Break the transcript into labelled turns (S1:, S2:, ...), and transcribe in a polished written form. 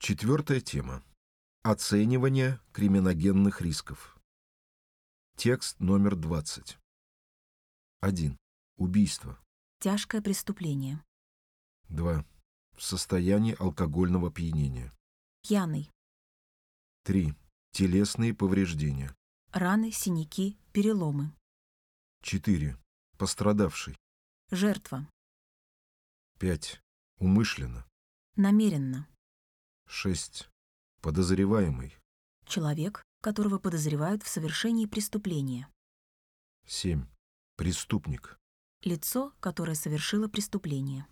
S1: Четвертая тема. Оценивание криминогенных рисков. Текст номер 20. 1. Убийство.
S2: Тяжкое преступление.
S1: 2. В состоянии алкогольного опьянения.
S2: Пьяный.
S1: 3. Телесные повреждения.
S2: Раны, синяки, переломы.
S1: 4. Пострадавший.
S2: Жертва.
S1: 5. Умышленно.
S2: Намеренно.
S1: 6. Подозреваемый.
S2: Человек, которого подозревают в совершении преступления.
S1: 7. Преступник.
S2: Лицо, которое совершило преступление.